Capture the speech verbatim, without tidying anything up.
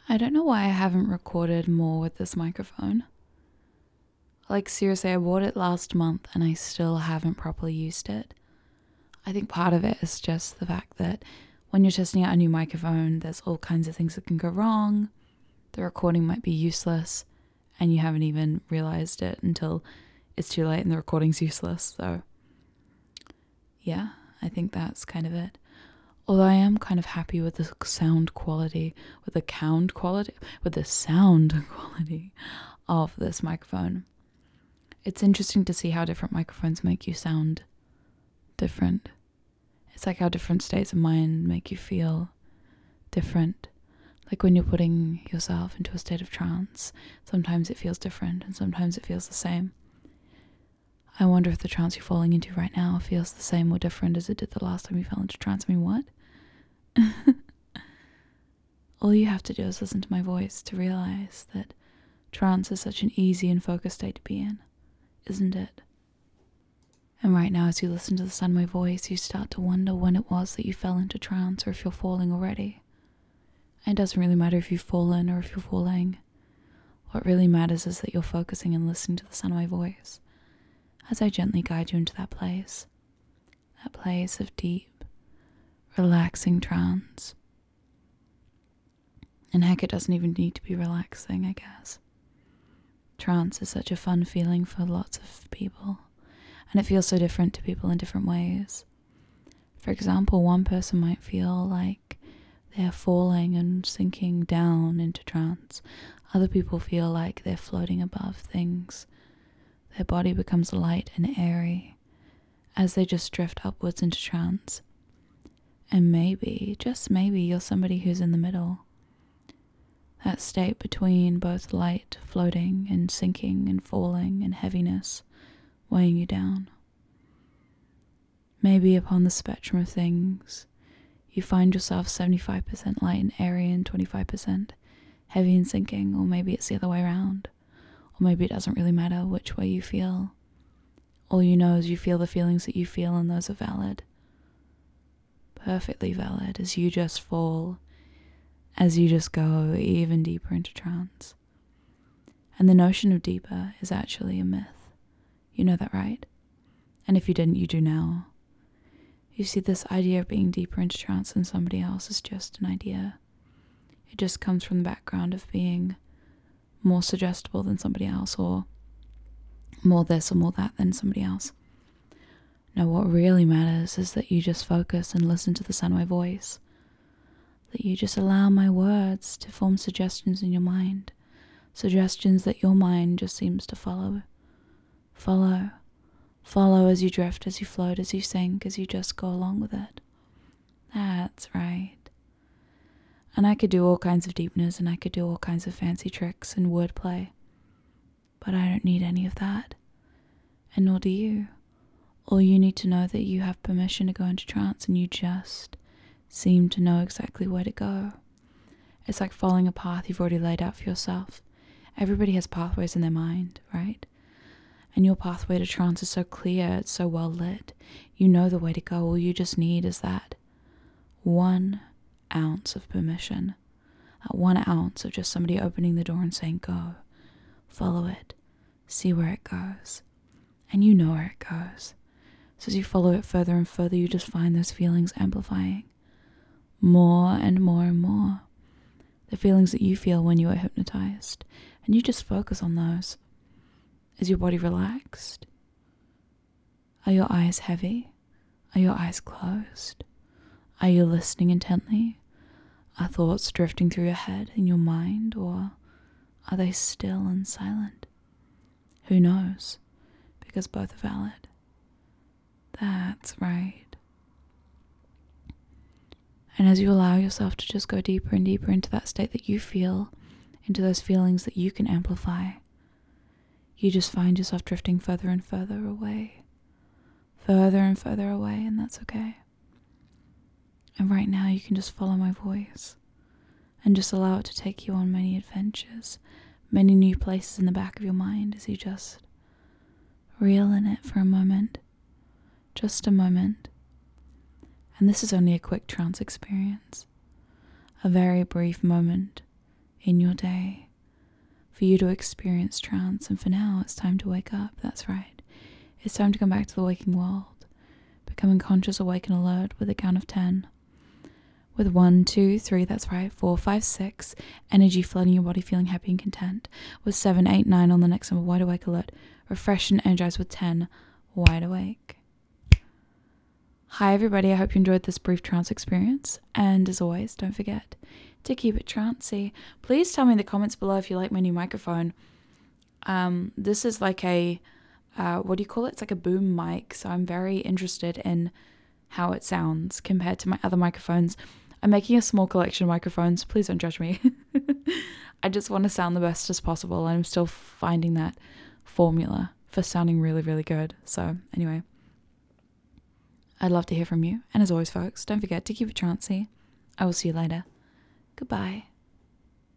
I don't know why I haven't recorded more with this microphone. Like, seriously, I bought it last month and I still haven't properly used it. I think part of it is just the fact that when you're testing out a new microphone, there's all kinds of things that can go wrong. The recording might be useless and you haven't even realized it until it's too late and the recording's useless. So, yeah, I think that's kind of it. Although I am kind of happy with the sound quality, with the sound quality, with the sound quality of this microphone. It's interesting to see how different microphones make you sound different. It's like how different states of mind make you feel different. Like when you're putting yourself into a state of trance, sometimes it feels different and sometimes it feels the same. I wonder if the trance you're falling into right now feels the same or different as it did the last time you fell into trance. I mean, what? All you have to do is listen to my voice to realize that trance is such an easy and focused state to be in, isn't it? And right now, as you listen to the sound of my voice, you start to wonder when it was that you fell into trance or if you're falling already. And it doesn't really matter if you've fallen or if you're falling. What really matters is that you're focusing and listening to the sound of my voice as I gently guide you into that place, that place of deep, relaxing trance. And heck, it doesn't even need to be relaxing, I guess. Trance is such a fun feeling for lots of people, and it feels so different to people in different ways. For example, one person might feel like they're falling and sinking down into trance. Other people feel like they're floating above things. Their body becomes light and airy as they just drift upwards into trance. And maybe, just maybe, you're somebody who's in the middle. That state between both light, floating, and sinking, and falling, and heaviness, weighing you down. Maybe upon the spectrum of things, you find yourself seventy-five percent light and airy and twenty-five percent heavy and sinking, or maybe it's the other way around. Or maybe it doesn't really matter which way you feel. All you know is you feel the feelings that you feel, and those are valid. Perfectly valid as you just fall, as you just go even deeper into trance. And the notion of deeper is actually a myth. You know that, right? And if you didn't, you do now. You see, this idea of being deeper into trance than somebody else is just an idea. It just comes from the background of being more suggestible than somebody else, or more this or more that than somebody else. No, what really matters is that you just focus and listen to the sound of my voice. That you just allow my words to form suggestions in your mind. Suggestions that your mind just seems to follow. Follow. Follow as you drift, as you float, as you sink, as you just go along with it. That's right. And I could do all kinds of deepness, and I could do all kinds of fancy tricks and wordplay. But I don't need any of that. And nor do you. All you need to know that you have permission to go into trance, and you just seem to know exactly where to go. It's like following a path you've already laid out for yourself. Everybody has pathways in their mind, right? And your pathway to trance is so clear, it's so well lit. You know the way to go. All you just need is that one ounce of permission. That one ounce of just somebody opening the door and saying, go. Follow it. See where it goes. And you know where it goes. So as you follow it further and further, you just find those feelings amplifying. More and more and more. The feelings that you feel when you are hypnotized. And you just focus on those. Is your body relaxed? Are your eyes heavy? Are your eyes closed? Are you listening intently? Are thoughts drifting through your head and your mind, or are they still and silent? Who knows? Because both are valid. That's right. And as you allow yourself to just go deeper and deeper into that state that you feel, into those feelings that you can amplify, you just find yourself drifting further and further away. Further and further away, and that's okay. And right now you can just follow my voice and just allow it to take you on many adventures, many new places in the back of your mind as you just reel in it for a moment. Just a moment. And this is only a quick trance experience. A very brief moment in your day for you to experience trance. And for now, it's time to wake up. That's right. It's time to come back to the waking world, becoming conscious, awake, and alert with a count of ten. With one, two, three, that's right, four, five, six, energy flooding your body, feeling happy and content. With seven, eight, nine on the next number, wide awake, alert, refreshed and energized with ten, wide awake. Hi everybody, I hope you enjoyed this brief trance experience, and as always, don't forget to keep it trancey. Please tell me in the comments below if you like my new microphone. Um, this is like a, uh, what do you call it? It's like a boom mic, so I'm very interested in how it sounds compared to my other microphones. I'm making a small collection of microphones, please don't judge me. I just want to sound the best as possible, and I'm still finding that formula for sounding really, really good. So anyway, I'd love to hear from you. And as always, folks, don't forget to keep it trancey. I will see you later. Goodbye.